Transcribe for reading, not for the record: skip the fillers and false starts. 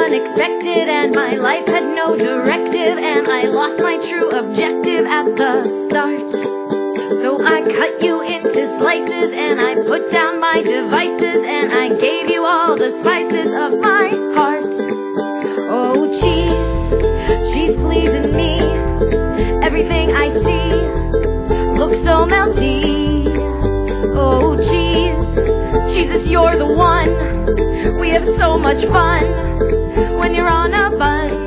unexpected, and my life had no directive, and I lost my true objective at the start. So I cut you into slices, and I put down my devices, and I gave you all the spices of my heart. Oh, cheese pleasing me. Everything I see looks so melty. Oh, Jesus, you're the one. We have so much fun when you're on a bun.